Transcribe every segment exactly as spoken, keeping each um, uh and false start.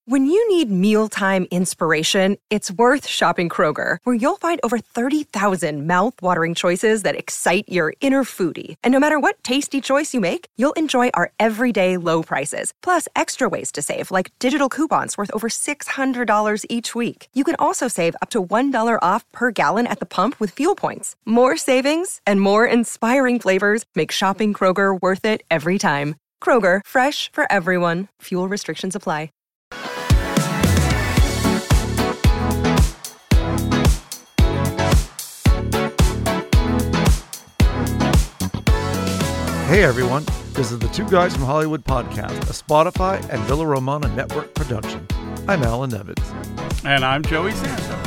When you need mealtime inspiration, it's worth shopping Kroger, where you'll find over thirty thousand mouth-watering choices that excite your inner foodie. And no matter what tasty choice you make, you'll enjoy our everyday low prices, plus extra ways to save, like digital coupons worth over six hundred dollars each week. You can also save up to one dollar off per gallon at the pump with fuel points. More savings and more inspiring flavors make shopping Kroger worth it every time. Kroger, fresh for everyone. Fuel restrictions apply. Hey everyone, this is the Two Guys from Hollywood podcast, a Spotify and Villa Romana network production. I'm Alan Nevins. And I'm Joey Santos.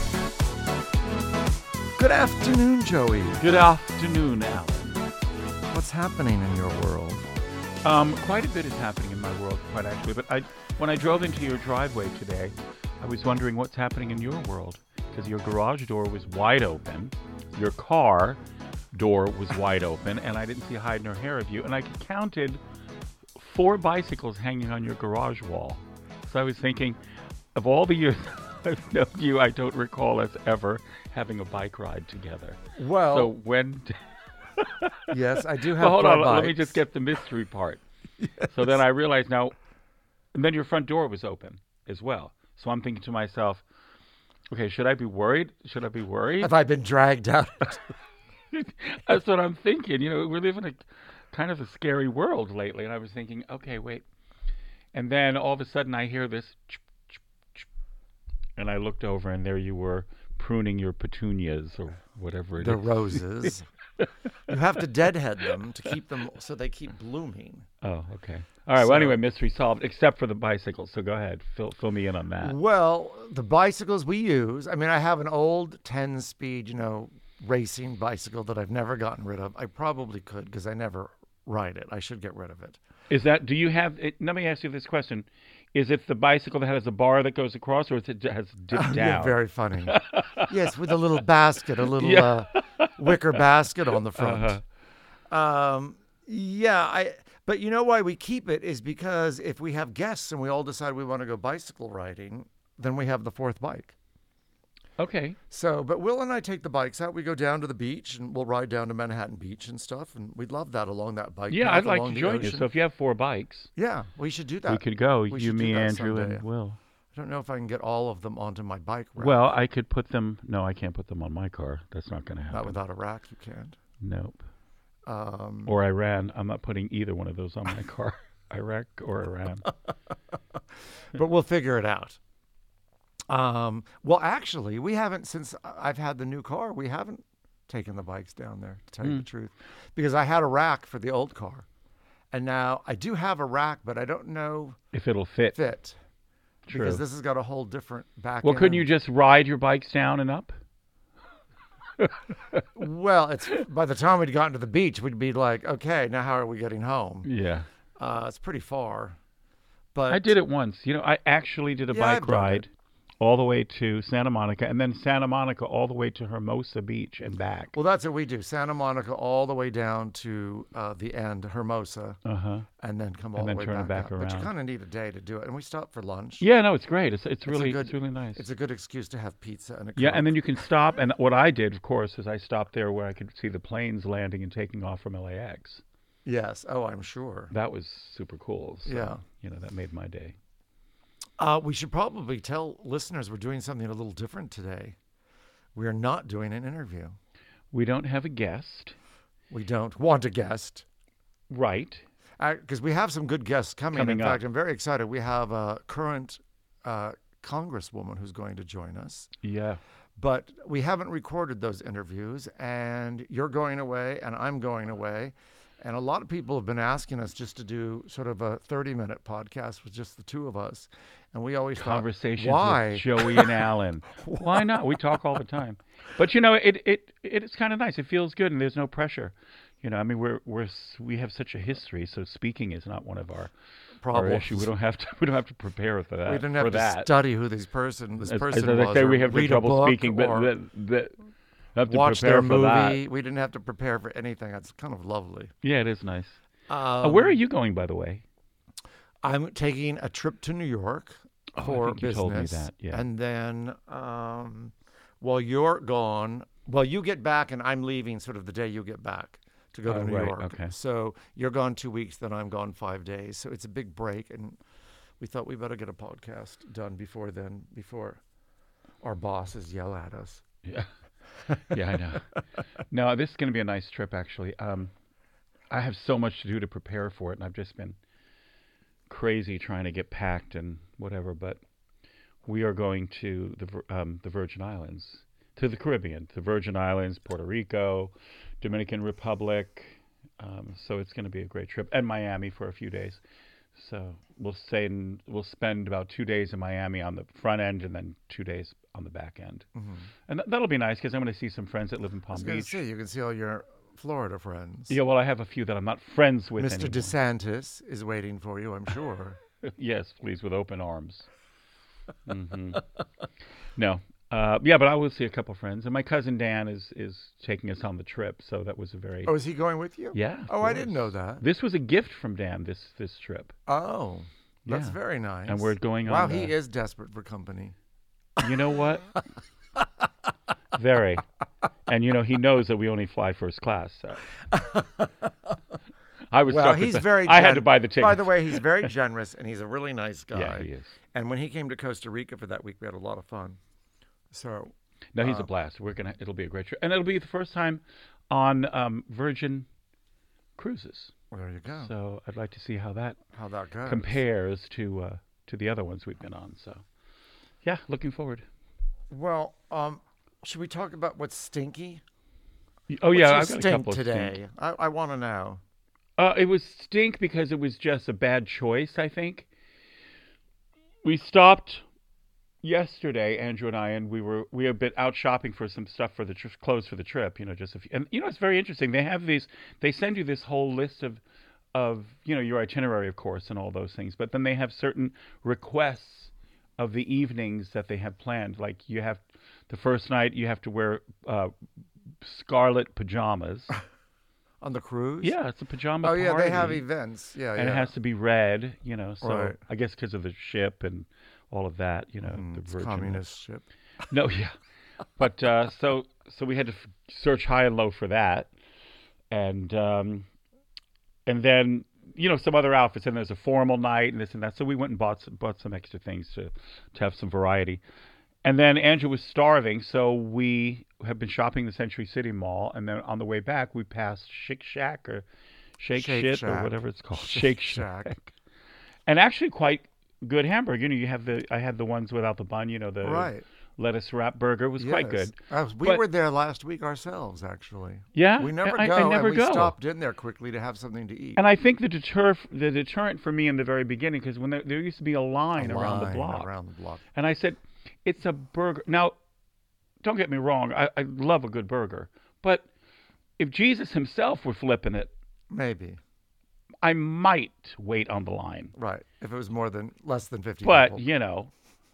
Good afternoon, Joey. Good afternoon, Alan. What's happening in your world? Um, quite a bit is happening in my world, quite actually. But I, when I drove into your driveway today, I was wondering what's happening in your world. Because your garage door was wide open. Your car door was wide open, and I didn't see a hide nor hair of you. And I counted four bicycles hanging on your garage wall. So I was thinking, of all the years I've known you, I don't recall us ever having a bike ride together. Well, so when... yes, I do have well, hold four on, bikes. let me just get the mystery part. Yes. So then I realized now, and then your front door was open as well. So I'm thinking to myself, okay, should I be worried? Should I be worried? Have I been dragged out? That's what I'm thinking. You know, we live in a kind of a scary world lately. And I was thinking, okay, wait. And then all of a sudden I hear this, chip, chip, chip, and I looked over and there you were pruning your petunias or whatever it the is. The roses. You have to deadhead them to keep them so they keep blooming. Oh, okay. All right. So, well, anyway, mystery solved, except for the bicycles. So go ahead. Fill, fill me in on that. Well, the bicycles we use, I mean, I have an old ten-speed, you know, racing bicycle that I've never gotten rid of. I probably could because I never ride it. I should get rid of it. Is that, do you have, it, let me ask you this question. Is it the bicycle that has a bar that goes across, or is it has dipped Oh, down? Yeah, very funny. Yes, with a little basket, a little Yeah. uh, wicker basket on the front. Uh-huh. Um, yeah, I. But you know why we keep it is because if we have guests and we all decide we want to go bicycle riding, then we have the fourth bike. Okay. So, but Will and I take the bikes out. We go down to the beach and we'll ride down to Manhattan Beach and stuff. And we'd love that along that bike Yeah, path I'd like along to the join you. ocean. So if you have four bikes, Yeah, we should do that. we could go. We you, should do me, that Andrew, someday. and Will. I don't know if I can get all of them onto my bike rack. Well, I could put them. No, I can't put them on my car. That's not going to happen. Not without a rack, you can't. Nope. Um, Or Iran. I'm not putting either one of those on my car. Iraq or Iran. But we'll figure it out. Um, well, actually, we haven't, since I've had the new car, we haven't taken the bikes down there, to tell you Mm. the truth. Because I had a rack for the old car. And now I do have a rack, but I don't know If it'll fit. fit. True. Because this has got a whole different back Well, couldn't end. you just ride your bikes down and up? Well, it's by the time we'd gotten to the beach, we'd be like, okay, now how are we getting home? Yeah. Uh, it's pretty far. But I did it once. You know, I actually did a Yeah, I've bike done ride all the way to Santa Monica, and then Santa Monica all the way to Hermosa Beach and back. Well, that's what we do. Santa Monica all the way down to uh, the end, Hermosa, Uh-huh. and then come all And then the way turn it back, back up. But you around. kind of need a day to do it. And we stop for lunch. Yeah, no, it's great. It's it's a really good- it's really nice. It's a good excuse to have pizza and a Yeah, Coke. and then you can stop. And what I did, of course, is I stopped there where I could see the planes landing and taking off from L A X. Yes. Oh, I'm sure. That was super cool. So, Yeah. You know, that made my day. Uh, we should probably tell listeners we're doing something a little different today. We are not doing an interview. We don't have a guest. We don't want a guest. Right. Because we have some good guests coming. Coming In up. fact, I'm very excited. We have a current uh, congresswoman who's going to join us. Yeah. But we haven't recorded those interviews, and you're going away, and I'm going away. And a lot of people have been asking us just to do sort of a thirty-minute podcast with just the two of us. And we always Conversations thought, why? with Joey and Alan. Why not? We talk all the time. But, you know, it, it, it it's kind of nice. It feels good, and there's no pressure. You know, I mean, we're we're we have such a history, so speaking is not one of our our Problems. issue. We don't have to we don't have to prepare for that. We didn't for have to that. study who this person this As, person as I was. say, or we have read a trouble book speaking, but or that, that, have to watch prepare their for movie. that. We didn't have to prepare for anything. That's kind of lovely. Yeah, it is nice. Um, uh, where are you going, by the way? I'm taking a trip to New York. Oh, for I think business. you told me that. Yeah. And then um, while you're gone, well, you get back, and I'm leaving sort of the day you get back to go Oh, to New right, York. okay. So you're gone two weeks, then I'm gone five days. So it's a big break, and we thought we better get a podcast done before then, before our bosses yell at us. Yeah. Yeah, I know. No, this is going to be a nice trip, actually. Um, I have so much to do to prepare for it, and I've just been crazy trying to get packed and whatever. But we are going to the Vir- um, the Virgin Islands, to the Caribbean, to the Virgin Islands, Puerto Rico, Dominican Republic. Um, so it's going to be a great trip, and Miami for a few days. So we'll stay in, we'll spend about two days in Miami on the front end, and then two days on the back end. Mm-hmm. And th- that'll be nice because I'm going to see some friends that live in I Palm was going to Beach. say, you can see all your Florida friends. Yeah, well, I have a few that I'm not friends with Mister anymore. DeSantis is waiting for you, I'm sure. Yes, please, with open arms. hmm No. Uh, yeah, but I will see a couple friends. And my cousin Dan is, is taking us on the trip, so that was a very... Oh, is he going with you? Yeah. of Oh, I didn't course. know that. This was a gift from Dan, this this trip. Oh, that's Yeah. very nice. And we're going Wow, on... he uh, is desperate for company. You know what? Very. And, you know, he knows that we only fly first class, so... I was Well, stuck with he's the- very. I had gen- to buy the ticket. By the way, he's very generous, and he's a really nice guy. Yeah, he is. And when he came to Costa Rica for that week, we had a lot of fun. So, No, he's uh, a blast. We're gonna. It'll be a great trip, and it'll be the first time on um, Virgin Cruises. well, there you go. So I'd like to see how that How that goes. compares to uh, to the other ones we've been on. So, yeah, looking forward. Well, um, should we talk about what's stinky? Oh What's yeah, your I've got a stink couple of today. stink. I, I want to know. Uh, it was stink because it was just a bad choice. I think we stopped yesterday, Andrew and I, and we were we have been out shopping for some stuff for the tr- clothes for the trip. You know, just a few, and you know it's very interesting. They have these. They send you this whole list of of you know your itinerary, of course, and all those things. But then they have certain requests of the evenings that they have planned. Like you have the first night you have to wear uh, scarlet pajamas. On the cruise? Yeah, it's a pajama Oh, yeah, they have party. events. Yeah, And yeah. it has to be red, you know, so Right. I guess because of the ship and all of that, you know, Mm, the it's Virgin. communist ship. No, yeah. But uh, so so we had to f- search high and low for that. And um, and then, you know, some other outfits. And there's a formal night and this and that. So we went and bought some, bought some extra things to, to have some variety. And then Andrew was starving, so we have been shopping the Century City Mall, and then on the way back, we passed Shake Shack or Shake, Shake Shit Shack. or whatever it's called, Shake Shake Shack. Shack. And actually quite good hamburger. You know, you have the I had the ones without the bun, you know, the Right. lettuce wrap burger was quite Yes. good. Uh, we But- were there last week ourselves, actually. Yeah, We never I, go, I never and we go. stopped in there quickly to have something to eat. And I think the deter the deterrent for me in the very beginning, because when there, there used to be a line A around the line block, Around the block. and I said, it's a burger. Now, don't get me wrong, I, I love a good burger, but if Jesus himself were flipping it, Maybe. I might wait on the line. Right. If it was more than less than fifty But, people. you know,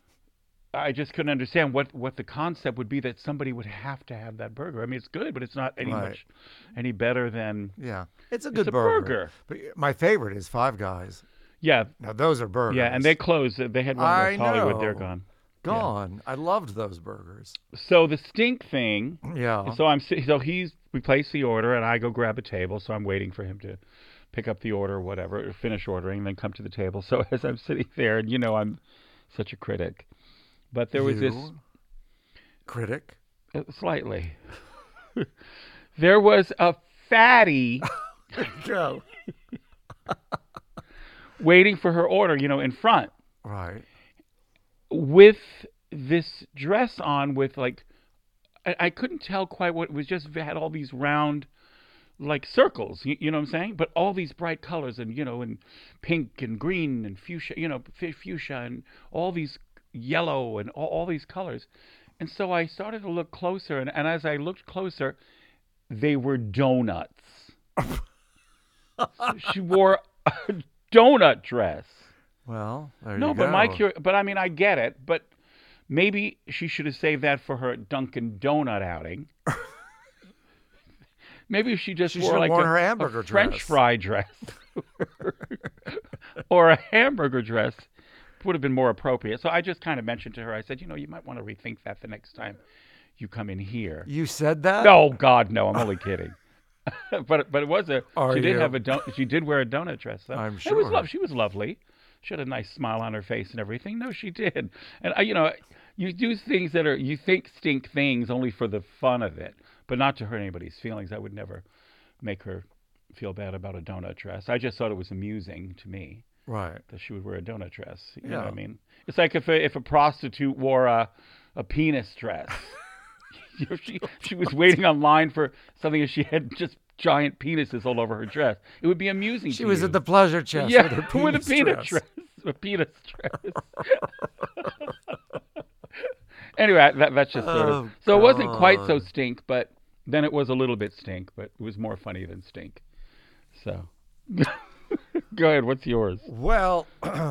I just couldn't understand what, what the concept would be that somebody would have to have that burger. I mean, it's good, but it's not any Right. much any better than Yeah. It's a good a burger. burger. But my favorite is Five Guys. yeah, Now those are burgers. yeah. And they closed. They had one in I West Hollywood. They're know. gone. gone. I loved those burgers. So the stink thing. Yeah. So I'm si- so he's we place the order and I go grab a table. So I'm waiting for him to pick up the order or whatever, or finish ordering, and then come to the table. So as I'm sitting there, and you know I'm such a critic, but there was this You? Critic. uh, slightly. There was a fatty Go. waiting for her order, you know, in front Right. with this dress on with like I, I couldn't tell quite what it was. Just had all these round like circles, you, you know what I'm saying? But all these bright colors and, you know, and pink and green and fuchsia, you know, f- fuchsia and all these yellow and all, all these colors. And so I started to look closer, and, and as I looked closer, they were donuts. She wore a donut dress. Well, there No, you but go. my cur- but I mean, I get it, but maybe she should have saved that for her Dunkin' Donut outing. Maybe if she just She wore should've like worn a, her a hamburger French dress. fry dress or a hamburger dress would have been more appropriate. So I just kind of mentioned to her, I said, you know, you might want to rethink that the next time you come in here. You said that? No, God, no. I'm only kidding. but but it was a. Are she did you? have a. Don- she did wear a donut dress, though. I'm It sure. was love. She was lovely. She had a nice smile on her face and everything. No, she did. And I, you know, you do things that are you think stink things only for the fun of it, but not to hurt anybody's feelings. I would never make her feel bad about a donut dress. I just thought it was amusing to me. Right. That she would wear a donut dress. You know Yeah. what I mean? It's like if a, if a prostitute wore a, a penis dress. You know, she she was waiting online for something and she had just giant penises all over her dress. It would be amusing She to was you. at the pleasure chest yeah, with her penis, with a penis dress. dress. A penis dress. Anyway, that, that's just sort Oh, of... So it wasn't quite so God. stink, but then it was a little bit stink, but it was more funny than stink. So... Go ahead. What's yours? Well,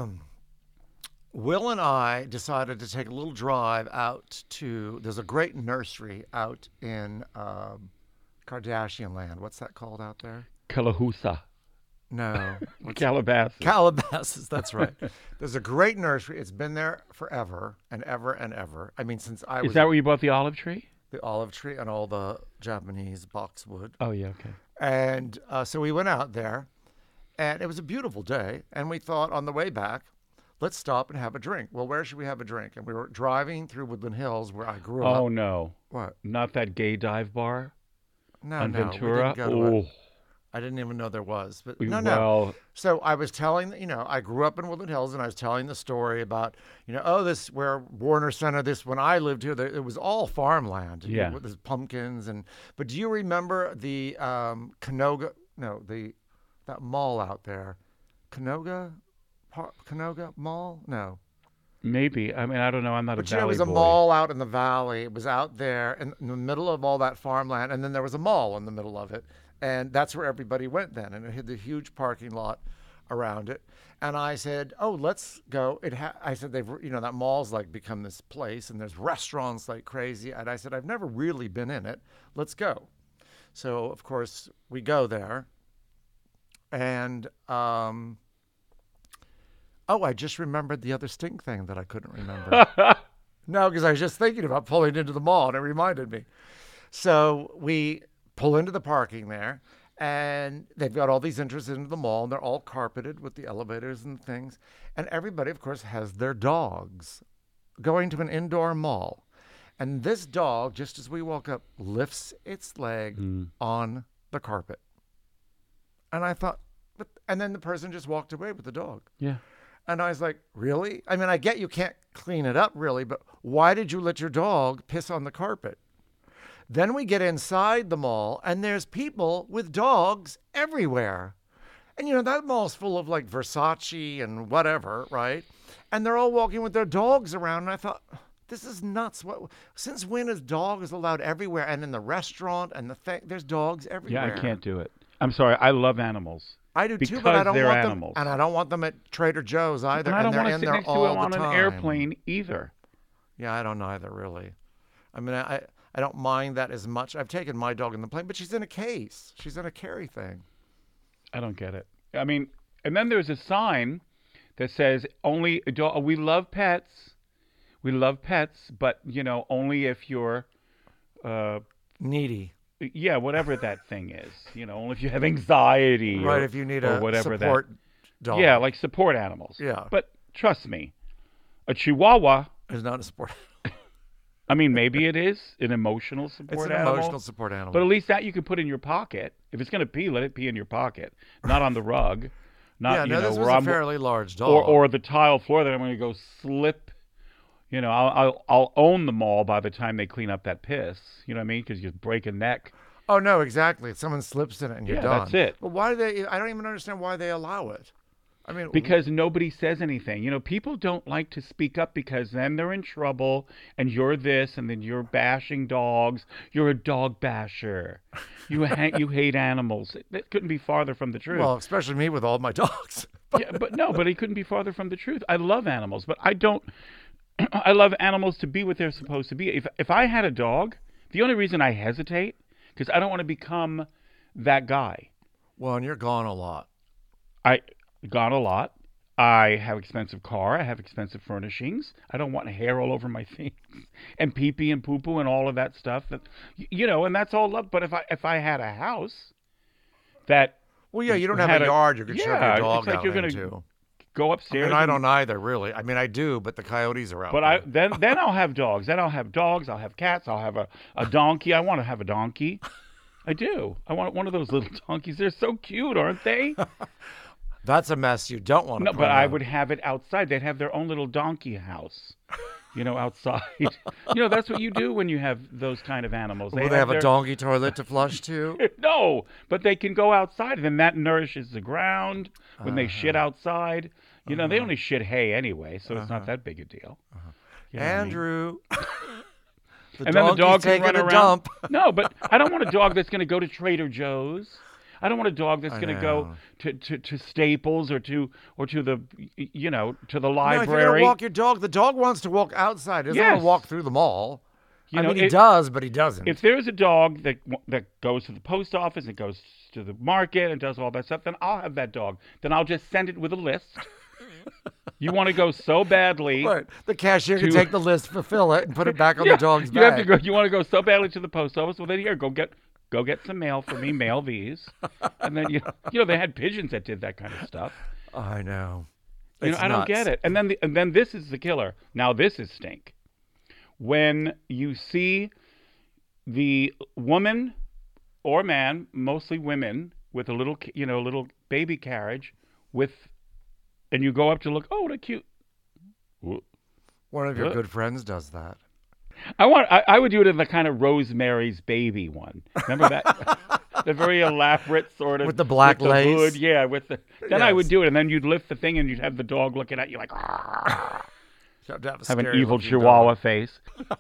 Will and I decided to take a little drive out to, there's a great nursery out in um, Kardashian land. What's that called out there? Calahoosa. No. What's Calabasas. Calabasas, that's right. There's a great nursery. It's been there forever and ever and ever. I mean, since I was Is that where you bought the olive tree? the olive tree and all the Japanese boxwood. Oh, yeah, okay. And uh, so we went out there, and it was a beautiful day. And we thought on the way back, let's stop and have a drink. Well, where should we have a drink? And we were driving through Woodland Hills, where I grew Oh, up. no. What? Not that gay dive bar No, on no, we Ventura? didn't go to Oh, it. I didn't even know there was. But we- no, no. well, So I was telling, you know, I grew up in Woodland Hills, and I was telling the story about, you know, oh, this where Warner Center. This when I lived here, there, it was all farmland. you Yeah. know, with the pumpkins and. But do you remember the um, Canoga? No, the that mall out there, Canoga, Par- Canoga Mall. No, maybe. I mean, I don't know. I'm not but a you know, it valley was a boy. mall out in the valley. It was out there in, in the middle of all that farmland, and then there was a mall in the middle of it. And that's where everybody went then. And it had the huge parking lot around it. And I said, oh, let's go. It ha-, I said, they've, you know, that mall's like become this place and there's restaurants like crazy. And I said, I've never really been in it. Let's go. So, of course, we go there. And, um, oh, I just remembered the other stink thing that I couldn't remember. No, because I was just thinking about pulling into the mall and it reminded me. So we pull into the parking there, and they've got all these entrances into the mall, and they're all carpeted with the elevators and things. And everybody, of course, has their dogs going to an indoor mall. And this dog, just as we walk up, lifts its leg Mm. on the carpet. And I thought, but, and then the person just walked away with the dog. Yeah. And I was like, really? I mean, I get you can't clean it up really, but why did you let your dog piss on the carpet? Then we get inside the mall, and there's people with dogs everywhere. And, you know, that mall's full of, like, Versace and whatever, right? And they're all walking with their dogs around. And I thought, this is nuts. What? Since when is dogs allowed everywhere? And in the restaurant and the thing, there's dogs Yeah, everywhere. I can't do it. I'm sorry. I love animals. I do too, because but I don't they're want animals. them. And I don't want them at Trader Joe's either. And I don't they're want to in sit there next to all them the on an time. airplane either. Yeah, I don't either, really. I mean, I I don't mind that as much. I've taken my dog in the plane, but she's in a case. She's in a carry thing. I don't get it. I mean, and then there's a sign that says only a dog. We love pets. We love pets, but you know, only if you're, uh, Needy. yeah, whatever that thing is. You know, only if you have anxiety, Right, or, if you need or a whatever support that. dog. Yeah, like support animals. Yeah. But trust me, a Chihuahua. It's not a support. I mean, maybe it is an emotional support It's an animal. emotional support animal. But at least that you can put in your pocket. If it's going to pee, let it pee in your pocket, not on the rug, not yeah, you no, know this where was a I'm fairly large dog. or or the tile floor that I'm going to go slip. You know, I'll, I'll I'll own the mall by the time they clean up that piss. You know what I mean? Because you break a neck. Oh, no, exactly. Someone slips in it and you're Yeah, done. that's it. But why do they, I don't even understand why they allow it. I mean, Because nobody says anything. You know, people don't like to speak up because then they're in trouble and you're this and then you're bashing dogs. You're a dog basher. You ha- you hate animals. That couldn't be farther from the truth. well, especially me with all my dogs. Yeah, but no, but it couldn't be farther from the truth. I love animals, but I don't. I love animals to be what they're supposed to be. If if I had a dog, the only reason I hesitate because I don't want to become that guy. Well, and you're gone a lot. I gone a lot. I have expensive car. I have expensive furnishings. I don't want hair all over my things and pee pee and poo poo and all of that stuff. That you know, and that's all love. But if I if I had a house that Well, yeah, you don't have had a yard you could shove yeah, your dog it's like out you're gonna into. go I upstairs. mean, I and- don't either, really. I mean, I do, but the coyotes are out But there. I then then I'll have dogs. Then I'll have dogs. I'll have cats. I'll have a, a donkey. I want to have a donkey. I do. I want one of those little donkeys. They're so cute, aren't they? That's a mess you don't want to No, put but I out. would have it outside. They'd have their own little donkey house, you know, outside. you know, that's what you do when you have those kind of animals. Will they have their- a donkey toilet to flush too? No, but they can go outside, and then that nourishes the ground when they Uh-huh. shit outside. You know, they only shit hay anyway, so it's not that big a deal. You know what I mean? Andrew. the And then the donkey's dog can taking run a around. dump. No, but I don't want a dog that's going to go to Trader Joe's. I don't want a dog that's I going to go know. to, to, to Staples or to or to the y- you know to the No, if you're library. going to walk your dog, the dog wants to walk outside. He doesn't want Yes. to walk through the mall. You I know, mean, he it- does, but he doesn't. If there's a dog that that goes to the post office and goes to the market and does all that stuff, then I'll have that dog. Then I'll just send it with a list. You want to go so badly. Right. The cashier can to- take the list, fulfill it, and put it back on Yeah, the dog's you back. have to go. You want to go so badly to the post office. Well, then here, go get go get some mail for me. Mail these, and then you you know they had pigeons that did that kind of stuff. I know. You know, It's I don't nuts. get it. And then the, and then this is the killer. Now this is stink. When you see the woman or man, mostly women, with a little ki- you know little baby carriage, with, and you go up to look. Oh, what a cute. One of your What? good friends does that. I want. I, I would do it in the kind of Rosemary's Baby one. Remember that? The very elaborate sort of With the black with the lace? hood, yeah. With the then I would Yes. do it, and then you'd lift the thing, and you'd have the dog looking at you like You have, to have, a have an scary evil looking Chihuahua dog. face.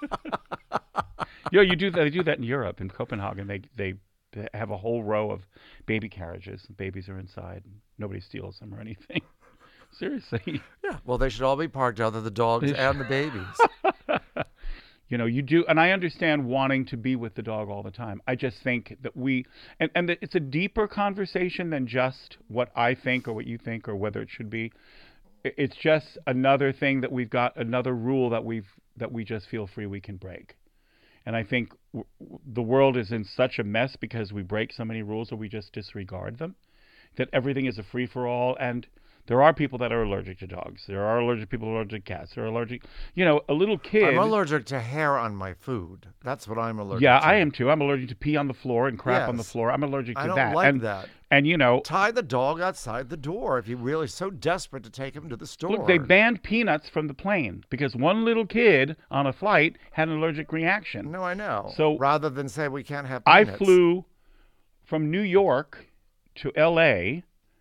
You know, you do that. They do that in Europe, in Copenhagen. They they they have a whole row of baby carriages. Babies are inside. And nobody steals them or anything. Seriously. Yeah. Well, they should all be parked out there, the dogs They and the babies. You know, you do, and I understand wanting to be with the dog all the time. I just think that we, and, and that it's a deeper conversation than just what I think or what you think or whether it should be. I- It's just another thing that we've got, another rule that we've that we just feel free we can break. And I think w- w- the world is in such a mess because we break so many rules or we just disregard them, that everything is a free for all. And there are people that are allergic to dogs. There are allergic people who are allergic to cats. They're allergic, you know, a little kid. I'm allergic to hair on my food. That's what I'm allergic Yeah, to. I am too. I'm allergic to pee on the floor and crap on the Yes. floor. I'm allergic to I don't that. like and, that. And you know, Tie the dog outside the door if you're really so desperate to take him to the store. look, they banned peanuts from the plane because one little kid on a flight had an allergic reaction. No, I know. So- rather than say we can't have I peanuts. flew from New York to L A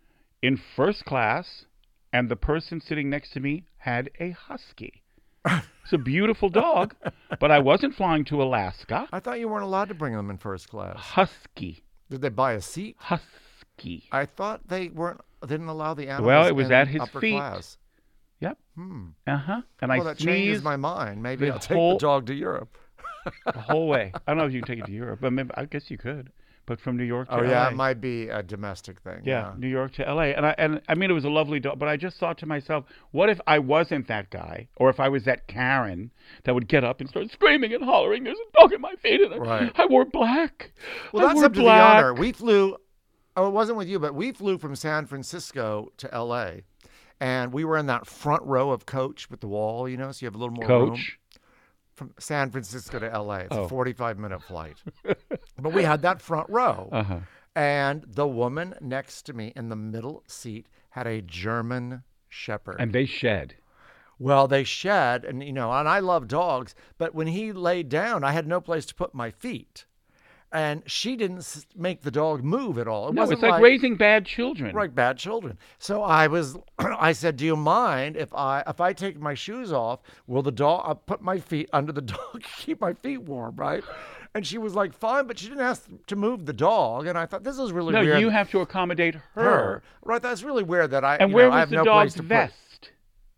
in first class, and the person sitting next to me had a husky. It's a beautiful dog, but I wasn't flying to Alaska. I thought you weren't allowed to bring them in first class. Husky. Did they buy a seat? Husky. I thought they weren't. Didn't allow the animals. Well, it was in at his upper feet. class. Yep. Hmm. Uh-huh. And Well, I that changes sneezed my mind. Maybe the I'll take whole- the dog to Europe. the whole way. I don't know if you can take it to Europe, but maybe, I guess you could. But from New York to Oh L A. yeah, it might be a domestic thing. Yeah, New York to L A. And I and I mean it was a lovely dog, but I just thought to myself, what if I wasn't that guy, or if I was that Karen that would get up and start screaming and hollering, "There's a dog at my feet," and I, Right. I wore black. Well, I that's wore up to black. the owner. We flew. Oh, it wasn't with you, but we flew from San Francisco to L A, and we were in that front row of coach with the wall, you know, so you have a little more room. Coach. From San Francisco to L A. It's Oh. a forty-five minute flight. But we had that front row. Uh-huh. And the woman next to me in the middle seat had a German Shepherd. And they shed. Well, they shed, and you know, and I love dogs, but when he laid down, I had no place to put my feet. And she didn't s- make the dog move at all. It No, wasn't it's like, raising bad children. like bad children. So I was, I said, "Do you mind if I if I take my shoes off? Will the dog? I'll put my feet under the dog, keep my feet warm, right?" And she was like, "Fine," but she didn't ask to move the dog. And I thought this is really No, weird. you have to accommodate her. her, right? That's really weird that I And you where know, I was have the no dog's place to put. vest?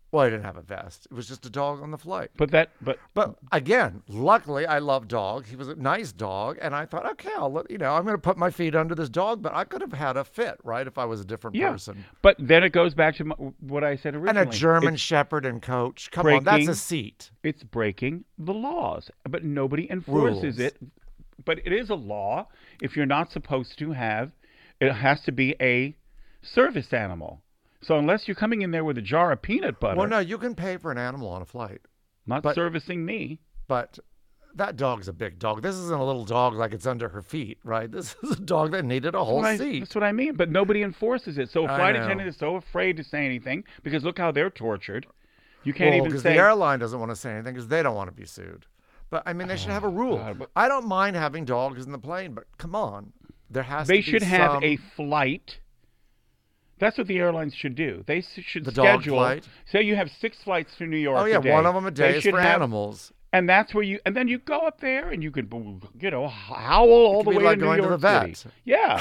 Well, I didn't have a vest. It was just a dog on the flight. But that, but But again, luckily, I love dog. He was a nice dog, and I thought, okay, I'll let, you know, I'm going to put my feet under this dog. But I could have had a fit, right, if I was a different yeah. person. But then it goes back to my, what I said originally. And a German It's Shepherd and coach. Come on, that's breaking- a seat. It's breaking the laws, but nobody enforces Rules. it. But it is a law. If you're not supposed to have, it has to be a service animal. So unless you're coming in there with a jar of peanut butter, Well, no, you can pay for an animal on a flight, not but- servicing me. but that dog's a big dog. This isn't a little dog like it's under her feet, right? This is a dog that needed a whole That's what I- seat. That's what I mean. But nobody enforces it. So a I flight know. attendant is so afraid to say anything because look how they're tortured. You can't Well, even because say. the airline doesn't want to say anything because they don't want to be sued. But I mean, they should have a rule. God, but- I don't mind having dogs in the plane, but come on, there has They to be should have some- a flight. That's what the airlines should do. They s- should The dog schedule. flight? Say you have six flights to New York. Oh yeah, a day. one of them a day They is should for have- animals. And that's where you, and then you go up there and you could, you know, howl all the could be way like to going New to York the vet. City. Yeah.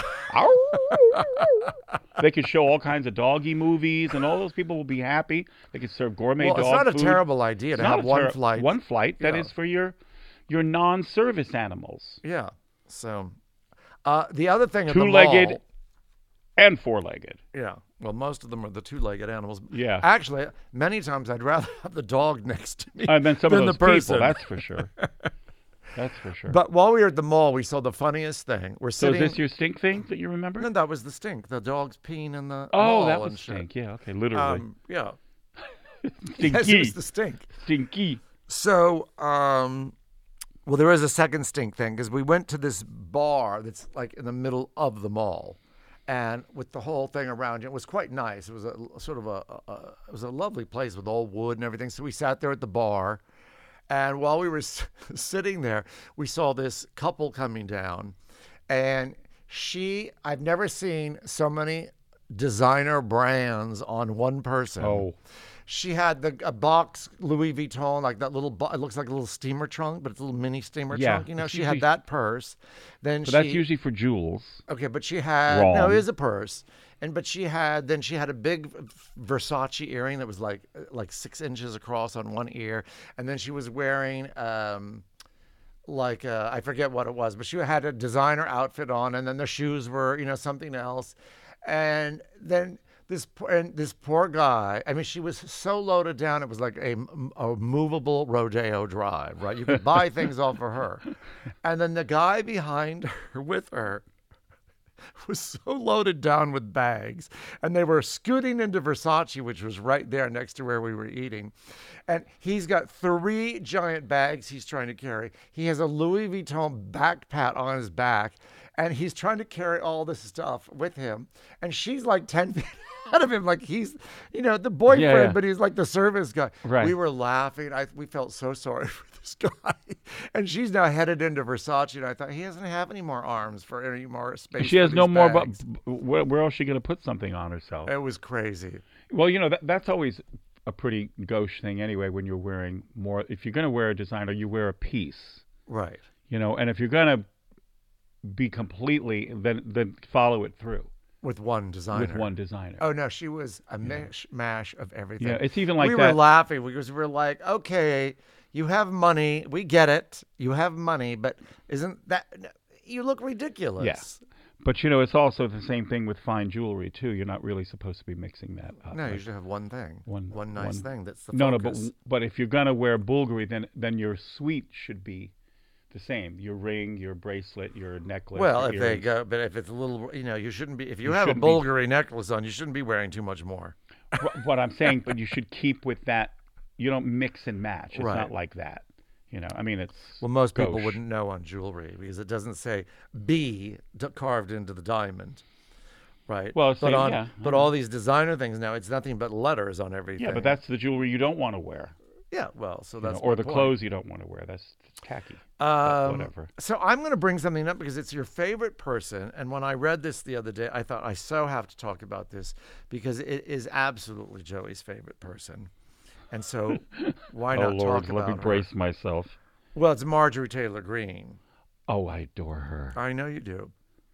They could show all kinds of doggy movies, and all those people will be happy. They could serve gourmet Well, dog it's not a food. terrible idea It's to not have a one ter- flight. One flight that Yeah. is for your your non-service animals, Yeah. So, uh, the other thing at the two-legged mall, and four-legged. yeah. Well, most of them are the two-legged animals. Yeah. Actually, many times I'd rather have the dog next to me And then some than of those the person. people. That's for sure. That's for sure. But while we were at the mall, we saw the funniest thing. We're so sitting. is this your stink thing that you remember? No, that was the stink. The dog's peeing in the oh, mall that was and shit. stink. Yeah. Okay. Literally. Um, yeah. Stinky. Yes, it was the stink. Stinky. So, um, well, there is a second stink thing because we went to this bar that's like in the middle of the mall, and with the whole thing around you, it was quite nice. It was a sort of a, a it was a lovely place with all wood and everything. So we sat there at the bar, and while we were s- sitting there, we saw this couple coming down, and she I've never seen so many designer brands on one person. Oh. She had the a box Louis Vuitton, like that little. Bo- it looks like a little steamer trunk, but it's a little mini steamer Yeah, trunk. You know, it's she usually- had that purse. Then But she that's usually for jewels. okay, but she had no. Wrong. It is a purse, and but she had then she had a big Versace earring that was like like six inches across on one ear, and then she was wearing um like uh, I forget what it was, but she had a designer outfit on, and then the shoes were you know something else, and then. This poor, and this poor guy. I mean, she was so loaded down. It was like a, a movable rodeo drive, right? You could buy things off of her, and then the guy behind her with her was so loaded down with bags, and they were scooting into Versace, which was right there next to where we were eating, and he's got three giant bags he's trying to carry. He has a Louis Vuitton backpack on his back, and he's trying to carry all this stuff with him, and she's like ten feet out of him, like he's, you know, the boyfriend, Yeah, yeah. but he's like the service guy. Right. We were laughing. I we felt so sorry for this guy, and she's now headed into Versace, and I thought he doesn't have any more arms for any more space. She has for no these more. But bags. where, where else is she going to put something on herself? It was crazy. Well, you know that that's always a pretty gauche thing anyway. When you're wearing more, if you're going to wear a designer, you wear a piece. Right. You know, and if you're going to be completely, then then follow it through With one designer. with one designer. Oh no, she was a mash mash of everything. Yeah, it's even like we that. were laughing because we were like, okay, you have money, we get it, you have money, but isn't that you look ridiculous? Yes. But you know, it's also the same thing with fine jewelry too. You're not really supposed to be mixing that up. No, you Like, should have one thing, One- one nice one- thing. That's the no, no, but focus. but if you're gonna wear Bulgari, then then your suite should be the same. Your ring, your bracelet, your necklace. Well, your if they earrings. go, but if it's a little, you know, you shouldn't be. If you, You have a shouldn't be- Bulgari necklace on, you shouldn't be wearing too much more. Wh- what I'm saying, but you should keep with that. You don't mix and match. It's Right. not like that. You know, I mean, it's Well, most people gauche. wouldn't know on jewelry because it doesn't say B d- carved into the diamond, right? Well, it's but saying- on yeah, but I know. all these designer things now, it's nothing but letters on everything. Yeah, but that's the jewelry you don't want to wear. yeah. Well, so you know, that's or my the point. clothes you don't want to wear. That's, that's tacky. But Um, whatever. So I'm going to bring something up because it's your favorite person, and when I read this the other day, I thought I so have to talk about this because it is absolutely Joey's favorite person, and so why Oh not Lord, talk let about me her? brace myself. Well, it's Marjorie Taylor Greene. Oh, I adore her. I know you do.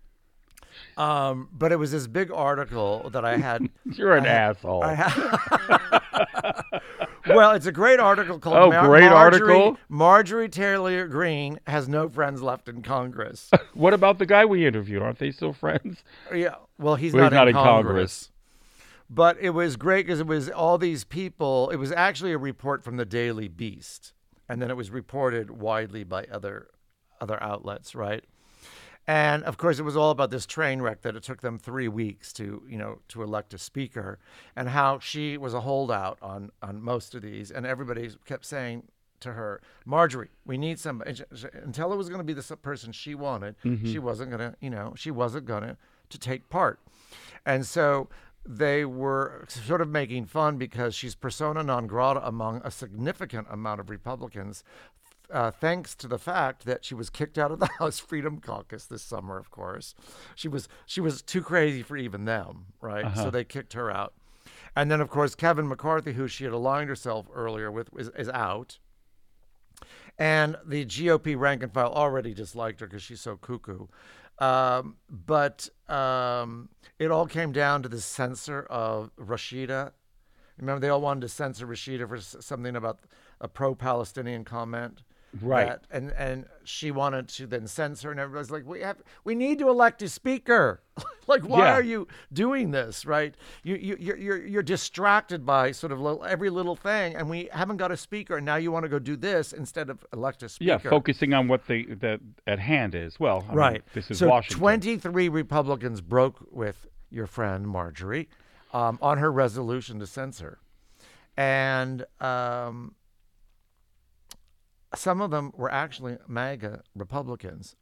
Um, but it was this big article that I had. You're an I had- asshole. I had, Well, it's a great article called Oh, Mar- great Marjorie, article. Marjorie Taylor Greene has no friends left in Congress. What about the guy we interviewed? Aren't they still friends? Yeah, well, he's Well, not, he's not in, in Congress. Congress. But it was great because it was all these people. It was actually a report from the Daily Beast, and then it was reported widely by other other outlets, right? And of course, it was all about this train wreck that it took them three weeks to, you know, to elect a speaker, and how she was a holdout on on most of these, and everybody kept saying to her, Marjorie, we need somebody. And she- until it was going to be the person she wanted, Mm-hmm. she wasn't going to, you know, she wasn't going to to take part, and so they were sort of making fun because she's persona non grata among a significant amount of Republicans. Uh, thanks to the fact that she was kicked out of the House Freedom Caucus this summer, of course. She was she was too crazy for even them, right? Uh-huh. So they kicked her out. And then, of course, Kevin McCarthy, who she had aligned herself earlier with, is, is out. And the G O P rank and file already disliked her because she's so cuckoo. Um, but um, it all came down to the censor of Rashida. Remember, they all wanted to censor Rashida for s- something about a pro-Palestinian comment. Right. That, and and she wanted to then censor, and everybody's like, we have we need to elect a speaker. Like, why Yeah. are you doing this? Right? You you you're you're, you're distracted by sort of little, every little thing, and we haven't got a speaker, and now you want to go do this instead of elect a speaker. Yeah, focusing on what the, the at hand is. Well, I mean, Right. this is so Washington. twenty-three Republicans broke with your friend Marjorie um, on her resolution to censor, and um, some of them were actually MAGA Republicans.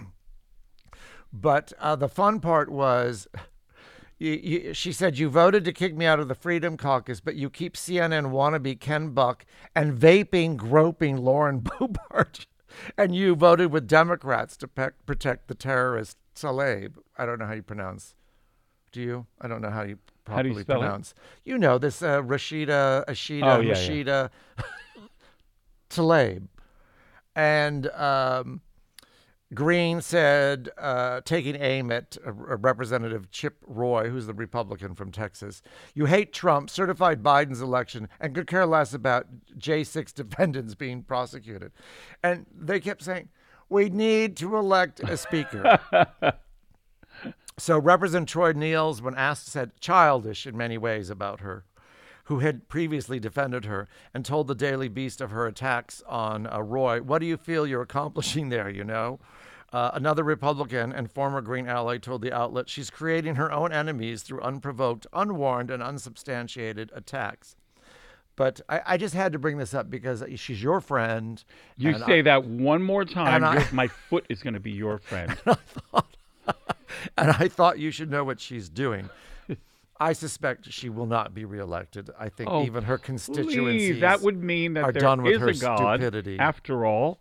But uh, the fun part was, you, you, she said, you voted to kick me out of the Freedom Caucus, but you keep C N N wannabe Ken Buck and vaping, groping Lauren Boebert. And you voted with Democrats to pe- protect the terrorist Tlaib. I don't know how you pronounce. Do you? I don't know how you How do properly you spell it? pronounce. You know, this uh, Rashida, Ashida, Oh, yeah, Rashida Tlaib. And um, Green said, uh, taking aim at uh, Representative Chip Roy, who's the Republican from Texas, you hate Trump, certified Biden's election, and could care less about J six defendants being prosecuted. And they kept saying, we need to elect a speaker. So Representative Troy Niels, when asked, said childish in many ways about her, who had previously defended her, and told the Daily Beast of her attacks on uh, Roy. What do you feel you're accomplishing there, you know? Uh, another Republican and former Green ally told the outlet she's creating her own enemies through unprovoked, unwarned, and unsubstantiated attacks. But I, I just had to bring this up because she's your friend. You and say I, that one more time, and I- your- my foot is going to be your friend. and I thought you should know what she's doing. I suspect she will not be reelected. I think Oh, even her constituencies Please, that would mean that are there done with is her a God, stupidity. after all.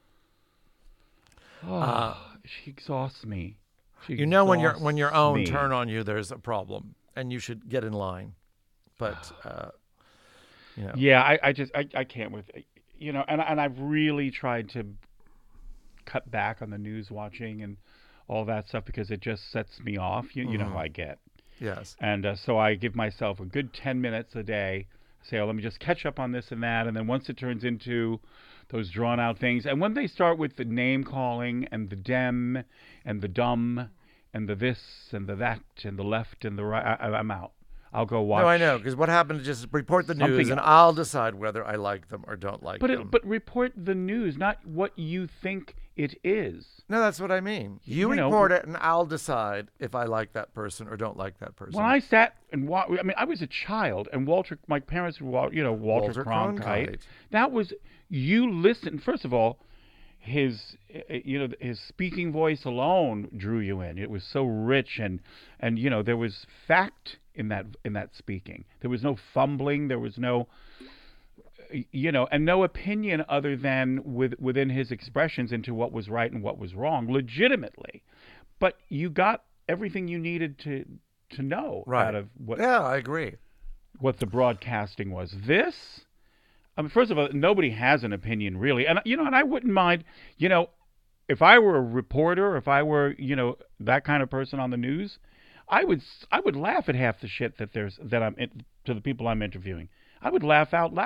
Oh, Uh, she exhausts me. She You know, when your when your own exhausts me. turn on you, there's a problem, and you should get in line. But uh, you know, Yeah, I, I just I, I can't with you know, and and I've really tried to cut back on the news watching and all that stuff because it just sets me off. You you know how I get, yes, and uh, so I give myself a good ten minutes a day. Say, oh, let me just catch up on this and that, and then once it turns into those drawn out things, and when they start with the name calling and the dem and the dumb and the this and the that and the left and the right, I, I'm out. I'll go watch. no, I know, because what happened is just report the news, something and else. I'll decide whether I like them or don't like But them. it, but report the news, not what you think it is. no, that's what I mean. You, You know, report it, and I'll decide if I like that person or don't like that person. When I sat and wa- I mean, I was a child, and Walter, my parents were, Wal- you know, Walter, Walter Cronkite. Cronkite. That was you listen. First of all, his, uh, you know, his speaking voice alone drew you in. It was so rich, and and you know, there was fact in that in that speaking. There was no fumbling. There was no, you know, and no opinion other than with, within his expressions into what was right and what was wrong, legitimately. But you got everything you needed to to know right. out of what yeah, I agree. what the broadcasting was. This, I mean, first of all, nobody has an opinion really, and you know, and I wouldn't mind, you know, if I were a reporter, if I were, you know, that kind of person on the news, I would I would laugh at half the shit that there's that I'm in, to the people I'm interviewing. I would laugh out loud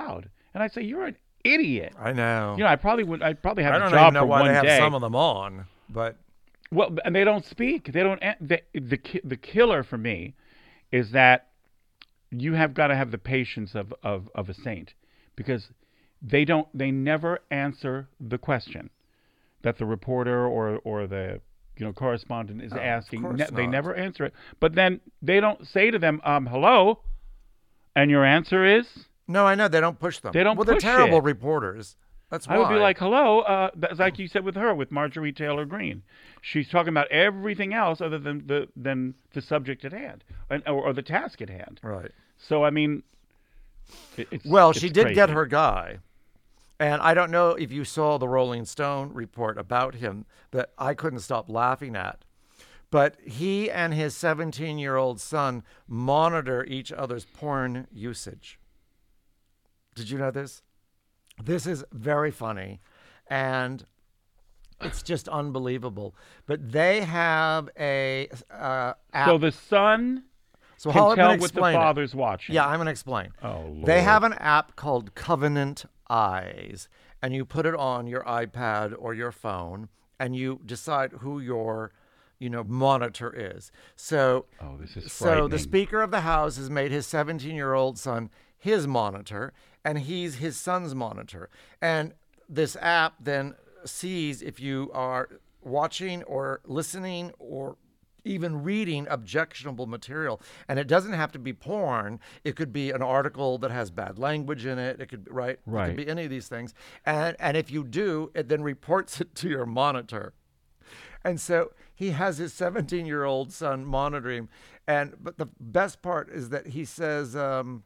And I'd say, you're an idiot. I know. You know, I probably would. I probably have I a don't job even know for why one they have day. some of them on, but Well, and they don't speak. They don't. The the ki- the killer for me is that you have got to have the patience of, of, of a saint, because they don't. They never answer the question that the reporter or or the you know correspondent is Oh, of asking. course Ne- they not. never answer it. But then they don't say to them, um, "Hello," and your answer is. no, I know they don't push them. They don't Well, push they're terrible it. reporters. That's why. I would be like, hello, uh, that's like you said with her, with Marjorie Taylor Greene. She's talking about everything else other than the than the subject at hand, and, or, or the task at hand. right. So, I mean, it, it's Well, it's she did get crazy. her guy. And I don't know if you saw the Rolling Stone report about him that I couldn't stop laughing at. But he and his seventeen-year-old son monitor each other's porn usage. Did you know this? This is very funny, and it's just unbelievable. But they have a uh, app. So the son So can how- I'm tell gonna what the explain it. father's watching. Yeah, I'm going to explain. Oh, Lord. They have an app called Covenant Eyes, and you put it on your iPad or your phone, and you decide who your, you know, monitor is. So, Oh, this is so frightening. the Speaker of the House has made his seventeen-year-old son his monitor, and he's his son's monitor. And this app then sees if you are watching or listening or even reading objectionable material. And it doesn't have to be porn. It could be an article that has bad language in it. It could be, right? It Right. could be any of these things. And and if you do, it then reports it to your monitor. And so he has his seventeen-year-old son monitoring him. And but the best part is that he says, um,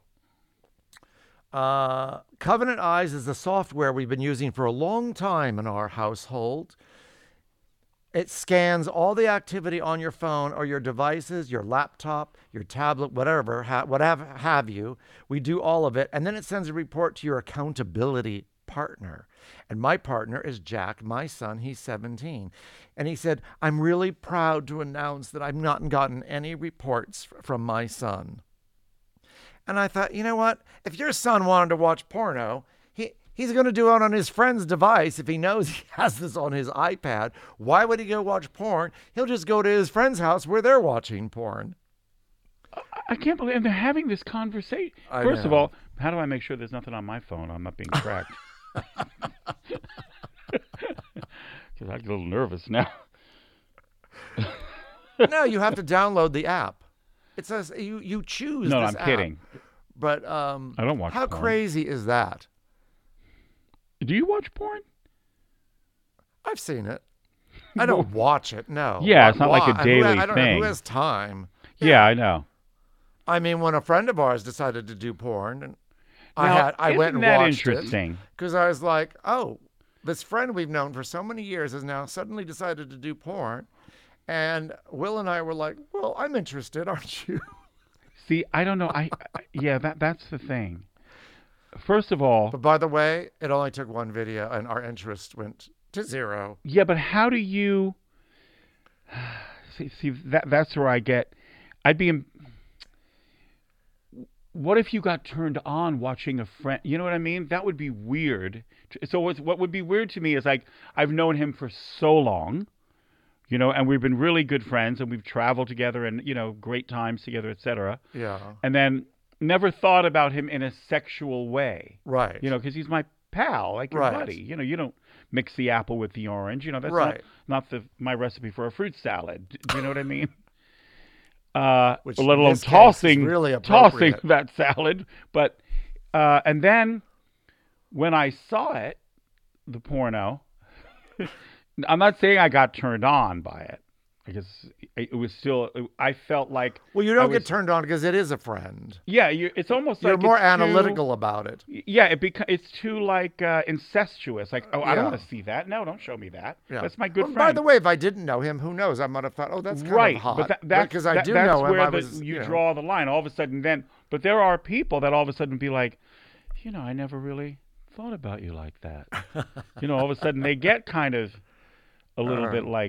uh, Covenant Eyes is the software we've been using for a long time in our household. It scans all the activity on your phone or your devices, your laptop, your tablet, whatever, ha- whatever have you. We do all of it. And then it sends a report to your accountability partner. And my partner is Jack, my son. He's seventeen. And he said, I'm really proud to announce that I've not gotten any reports f- from my son. And I thought, you know what? If your son wanted to watch porno, he he's going to do it on his friend's device. If he knows he has this on his iPad, why would he go watch porn? He'll just go to his friend's house where they're watching porn. I can't believe and they're having this conversation. I First of know. all, how do I make sure there's nothing on my phone? I'm not being tracked. Because I get a little nervous now. No, you have to download the app. It says you you choose. No, this I'm app. kidding. But um, I don't watch How porn. crazy is that? Do you watch porn? I've seen it. I don't watch it. No. Yeah, Why- it's not like a why? Who- daily I don't know thing. who has time. Yeah, I know. I mean, when a friend of ours decided to do porn, and I Now, had I went isn't and that watched interesting? because I was like, oh, this friend we've known for so many years has now suddenly decided to do porn, and Will and I were like, well, I'm interested, aren't you? See, I don't know. I, I yeah, that that's the thing. First of all, But by the way, it only took one video, and our interest went to zero. yeah, but how do you see? See, that that's where I get. I'd be. in- What if you got turned on watching a friend? You know what I mean? That would be weird. So what's, what would be weird to me is like I've known him for so long, you know, and we've been really good friends, and we've traveled together, and you know, great times together, et cetera. Yeah. And then never thought about him in a sexual way. Right. You know, because he's my pal, like your Right. buddy. You know, you don't mix the apple with the orange. You know, that's Right. not, not the my recipe for a fruit salad. D- Do you know what I mean? Uh, Which let in alone this case is tossing, really tossing appropriate. that salad. But uh, and then when I saw it, the porno, I'm not saying I got turned on by it. Because it was still, I felt like. Well, you I don't was- get turned on because it is a friend. Yeah, you it's almost You're like more it's too- analytical about it. Yeah, it beca- it's too like uh, incestuous. Like, oh, I don't Yeah. want to see that. No, don't show me that. Yeah. That's my good Well, friend. By the way, if I didn't know him, who knows? I might have thought, oh, that's kind right, of hot. but that, that's because I that- do that's know him. where I the, was, you know. draw the line. All of a sudden, then, but there are people that all of a sudden be like, you know, I never really thought about you like that. You know, all of a sudden they get kind of a little Uh. bit like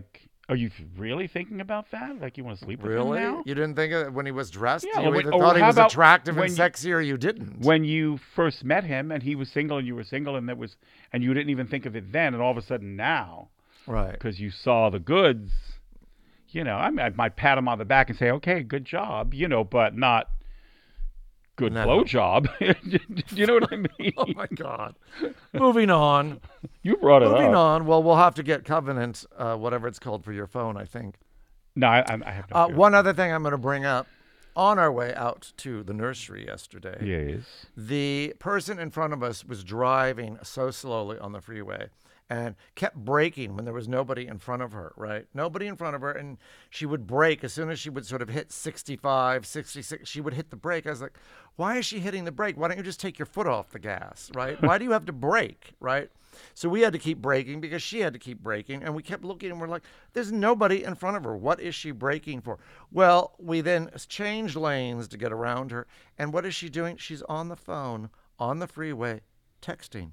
Are you really thinking about that? Like you want to sleep with Really? him now? You didn't think of it when he was dressed? Yeah, You when- either or thought he how was about attractive and when you- sexy, or you didn't. When you first met him and he was single and you were single and that was and you didn't even think of it then, and all of a sudden now, right. because you saw the goods, you know, I, mean, I might pat him on the back and say, okay, good job, you know, but not good No. blow job. Do you know what I mean? Oh my God. Moving on. You brought it Moving up. on. Well, we'll have to get Covenant, uh, whatever it's called, for your phone, I think. No, I, I I have no Uh, fear. one other thing I'm going to bring up. On our way out to the nursery yesterday, Yes. the person in front of us was driving so slowly on the freeway and kept braking when there was nobody in front of her, right? Nobody in front of her. And she would brake as soon as she would sort of hit sixty-five, sixty-six, she would hit the brake. I was like, why is she hitting the brake? Why don't you just take your foot off the gas, right? Why do you have to brake, right? So we had to keep braking because she had to keep braking. And we kept looking and we're like, there's nobody in front of her. What is she braking for? Well, we then changed lanes to get around her. And what is she doing? She's on the phone, on the freeway, texting.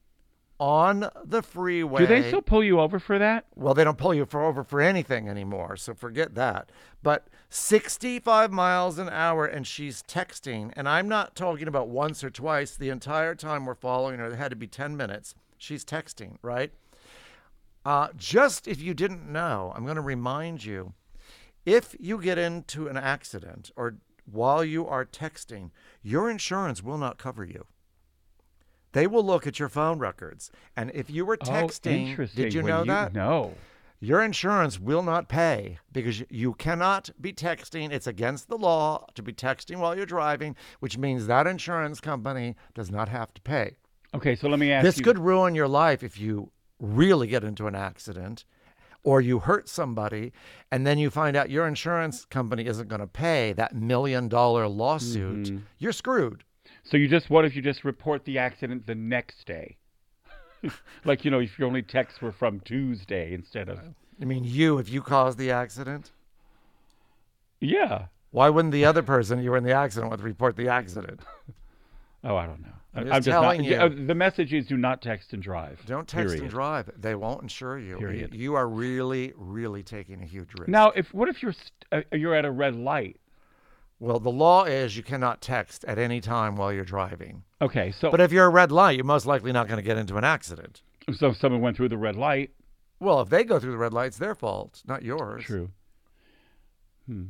On the freeway. Do they still pull you over for that? Well, they don't pull you for over for anything anymore, so forget that. But sixty-five miles an hour, and she's texting. And I'm not talking about once or twice. The entire time we're following her, it had to be ten minutes. She's texting, right? Uh, just if you didn't know, I'm going to remind you, if you get into an accident or while you are texting, your insurance will not cover you. They will look at your phone records. And if you were texting, oh, interesting. did you When know that? No. Your insurance will not pay because you cannot be texting. It's against the law to be texting while you're driving, which means that insurance company does not have to pay. Okay, so let me ask This you. could ruin your life if you really get into an accident or you hurt somebody and then you find out your insurance company isn't going to pay that million dollar lawsuit. Mm-hmm. You're screwed. So you just, what if you just report the accident the next day? Like, you know, if your only texts were from Tuesday instead of. I mean, you, if you caused the accident, Yeah. why wouldn't the other person you were in the accident with report the accident? Oh, I don't know. I'm I- just telling not, you. yeah, the message is do not text and drive. Don't text period. and drive. They won't insure you. Period. You are really, really taking a huge risk. Now, if what if you're st- uh, you're at a red light? Well, the law is you cannot text at any time while you're driving. Okay, so But if you're a red light, you're most likely not going to get into an accident. so if someone went through the red light. Well, if they go through the red light, it's their fault, not yours. True. Hmm.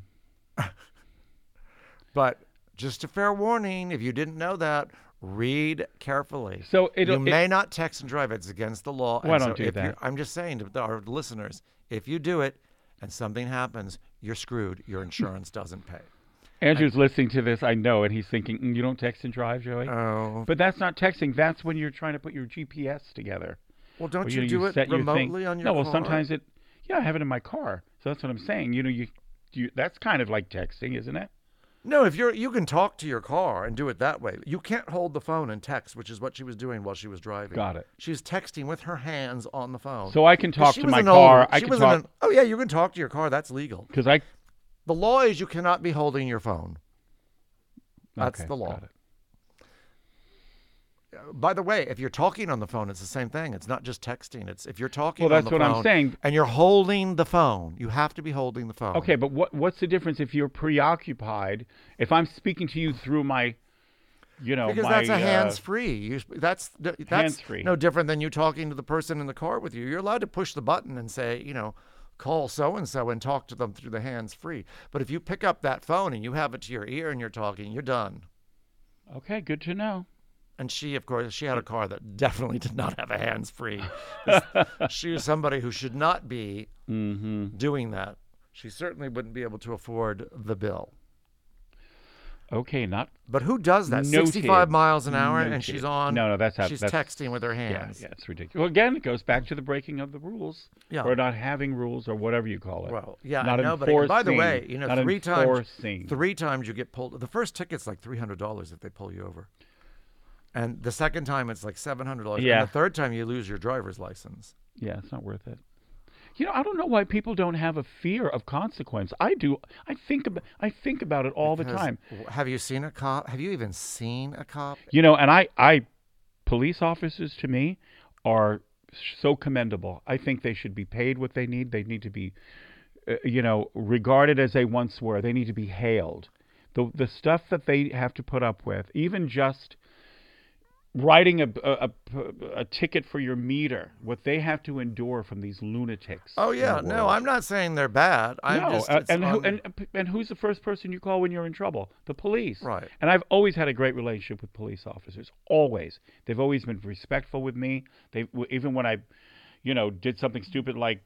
But just a fair warning, if you didn't know that, read carefully. So it'll- you it- may not text and drive. It's against the law. Why And don't so do if you're- that? I'm just saying to our listeners, if you do it and something happens, you're screwed. Your insurance doesn't pay. Andrew's listening to this, I know, and he's thinking, mm, you don't text and drive, Joey? Oh. But that's not texting. That's when you're trying to put your G P S together. Well, don't Or, you, know, do it set your thing- remotely on your No, well, car? sometimes it. Yeah, I have it in my car. So that's what I'm saying. You know, you, you that's kind of like texting, isn't it? No, if you're you can talk to your car and do it that way. You can't hold the phone and text, which is what she was doing while she was driving. Got it. She was texting with her hands on the phone. So I can 'Cause talk she to was my an car. older- I she can was in talk an- oh yeah, you can talk to your car. That's legal. because I. The law is you cannot be holding your phone. That's Okay, the law. got it. By the way, if you're talking on the phone, it's the same thing. It's not just texting. It's if you're talking Well, on that's the what I'm phone saying. and you're holding the phone, you have to be holding the phone. Okay, but what what's the difference if you're preoccupied? If I'm speaking to you through my, you know, Because my, that's a uh, hands-free. You, that's that's Hands-free. no different than you talking to the person in the car with you. You're allowed to push the button and say, you know, call so-and-so and talk to them through the hands-free. But if you pick up that phone and you have it to your ear and you're talking, you're done. Okay, good to know. And she, of course, she had a car that definitely did not have a hands-free. She was somebody who should not be Mm-hmm. doing that. She certainly wouldn't be able to afford the bill. Okay, not. But who does that? Noted. sixty-five miles an hour and Noted. she's on. No, no, that's how. She's that's, texting with her Yeah, hands. yeah, it's ridiculous. Well, again, it goes back to the breaking of the rules, Yeah. or not having rules, or whatever you call it. Well, yeah, not I know, but by the enforcing- way, you know, not three times, enforcing. three times you get pulled. The first ticket's like three hundred dollars if they pull you over, and the second time it's like seven hundred dollars. Yeah. And the third time you lose your driver's license. Yeah, it's not worth it. You know, I don't know why people don't have a fear of consequence. I do. I think about. I think about it all the Because time. w- Have you seen a cop? Have you even seen a cop? You know, and I, I, police officers to me are so commendable. I think they should be paid what they need. They need to be, uh, you know, regarded as they once were. They need to be hailed. The the stuff that they have to put up with, even just writing a, a, a, a ticket for your meter, what they have to endure from these lunatics. Oh yeah, in the no, world. I'm not saying they're bad. I'm No, just uh, it's and, who, on- and and who's the first person you call when you're in trouble? The police. Right. And I've always had a great relationship with police officers. Always. They've always been respectful with me. They even when I, you know, did something stupid like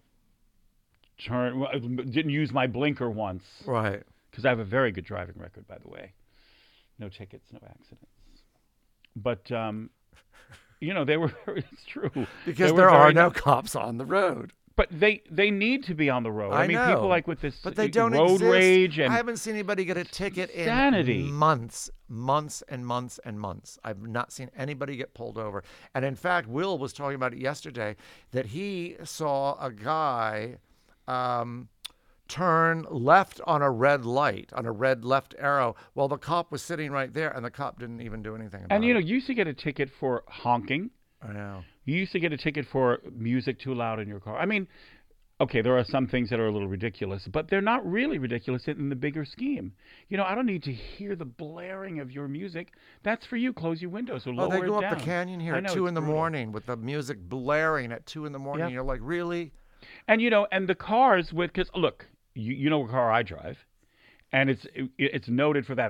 turn didn't use my blinker once. right. Because I have a very good driving record, by the way. No tickets, no accidents. But um, you know, they were. It's true. Because They were there are very no ni- cops on the road. But they they need to be on the road. I I mean, know, people like with this But they uh, don't road exist. rage and I haven't seen anybody get a ticket insanity. in months, months and months and months. I've not seen anybody get pulled over. And in fact, Will was talking about it yesterday that he saw a guy um, turn left on a red light, on a red left arrow, while the cop was sitting right there, and the cop didn't even do anything about And you know, it. you used to get a ticket for honking. I know. You used to get a ticket for music too loud in your car. I mean, okay, there are some things that are a little ridiculous, but they're not really ridiculous in the bigger scheme. You know, I don't need to hear the blaring of your music. That's for you. Close your windows or Oh, lower they go it up down. the canyon here I at know, two it's in the brutal. morning with the music blaring at two in the morning. Yep. You're like, really? And you know, and the cars with, because look, you, you know what car I drive, and it's it, it's noted for that,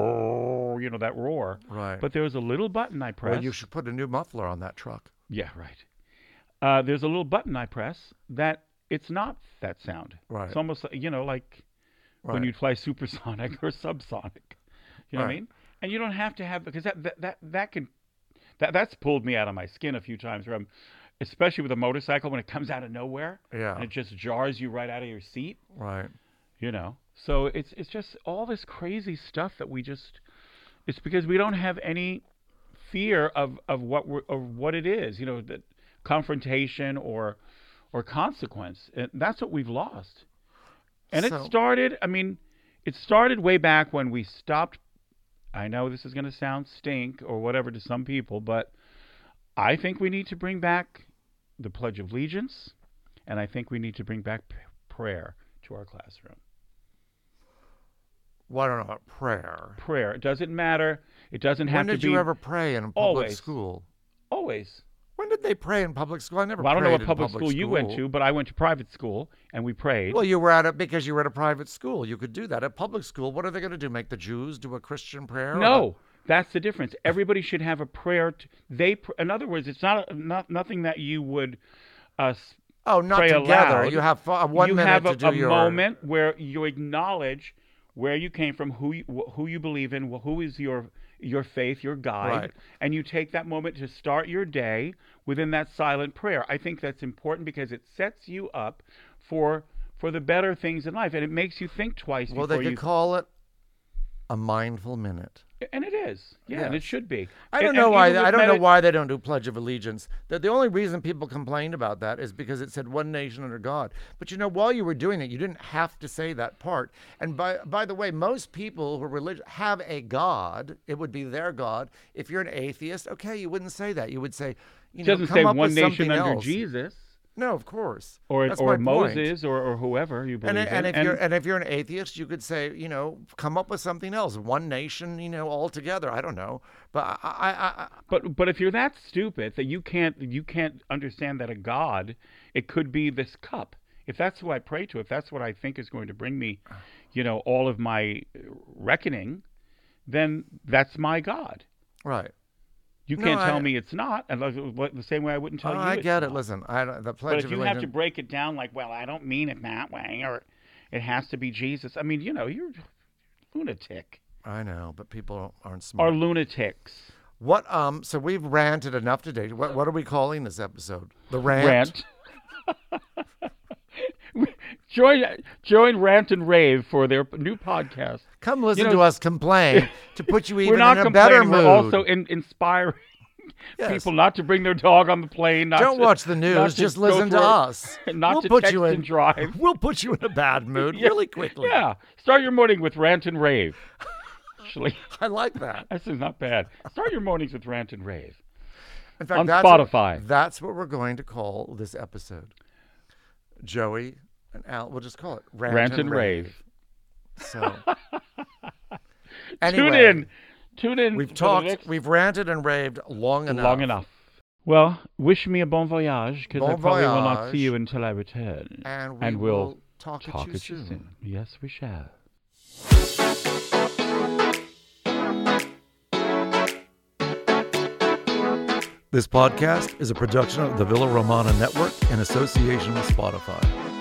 you know, that roar. Right. But there was a little button I pressed. Well, you should put a new muffler on that truck. Yeah, right. Uh, there's a little button I press that it's not that sound. Right. It's almost like, you know, like when Right. you'd fly supersonic or subsonic. You know what I Right. mean? And you don't have to have, because that that that, that can that that's pulled me out of my skin a few times where I'm, especially with a motorcycle when it comes out of nowhere. Yeah. And it just jars you right out of your seat. Right. You know. So it's it's just all this crazy stuff that we just, it's because we don't have any fear of of what we're, of what it is, you know, that confrontation or or consequence. And that's what we've lost. And So- it started, I mean, it started way back when we stopped. I know this is going to sound stink or whatever to some people, but I think we need to bring back the Pledge of Allegiance, and I think we need to bring back p- prayer to our classroom. Well, I don't know about prayer. Prayer. It doesn't matter. It doesn't have When to did be you ever pray in public always. school? always. When did they pray in public school? I never Well, I don't know prayed what in public, school, you went to, but I went to private school and we prayed. Well, you were at it because you were at a private school. You could do that. At public school, what are they going to do? Make the Jews do a Christian prayer? No, that's the difference. Everybody should have a prayer. To, they, pr- in other words, it's not, not nothing that you would uh, s- Oh, not pray together. aloud. You have f- one you minute have a, to do a your moment where you acknowledge where you came from, who you, wh- who you believe in, wh- who is your your faith, your guide, Right. and you take that moment to start your day within that silent prayer. I think that's important because it sets you up for for the better things in life, and it makes you think twice Well, before they could you. call it a mindful minute. And it is, yeah, and it Yes. should be. I And- don't know and why. even with I don't know medi- why they don't do Pledge of Allegiance. The, the only reason people complained about that is because it said one nation under God. But you know, while you were doing it, you didn't have to say that part. And by by the way, most people who are religious have a God. It would be their God. If you're an atheist, okay, you wouldn't say that. You would say, you It know, doesn't come say up one with nation something under else. Jesus No, of course. or That's or my point. Moses or, or whoever you believe And, and in. if you're and if you're an atheist, you could say, you know, come up with something else. One nation, you know, all together. I don't know, but I, I, I, I But but if you're that stupid that you can't you can't understand that a God, it could be this cup. If that's who I pray to, if that's what I think is going to bring me, you know, all of my reckoning, then that's my God. right. You No, can't tell I- me it's not, and like, what- the same way I wouldn't tell Oh, you. I it's get it. not. Listen, I don't- the But Pledge if of you have to Allegiance. break it down, like, well, I don't mean it that way, or it has to be Jesus. I mean, you know, you're a lunatic. I know, but people aren't Are smart. lunatics. What? Um. So we've ranted enough today. What? What are we calling this episode? The rant. Rant. join join Rant and Rave for their new podcast. Come listen You know, to us complain to put you even We're not in a better complaining. mood. We're also in, inspiring Yes. people not to bring their dog on the plane. Not Don't to, watch the not news. to Just go listen to through- us. Not we'll to put text you in. and drive. We'll put you in a bad mood Yeah. really quickly. Yeah. Start your morning with Rant and Rave. Actually, I like that. this is not bad. Start your mornings with Rant and Rave. In fact, on that's Spotify. What, that's what we're going to call this episode. Joey and Al, we'll just call it Rant, Rant and, and Rave. Rave. So, anyway, Tune in. Tune in. We've for the talked, next- we've ranted and raved long enough. Long enough. Well, wish me a bon voyage, because Bon I probably will not voyage. see you until I return. And we and will we'll talk, talk at you at you soon. soon. Yes, we shall. This podcast is a production of the Villa Romana Network in association with Spotify.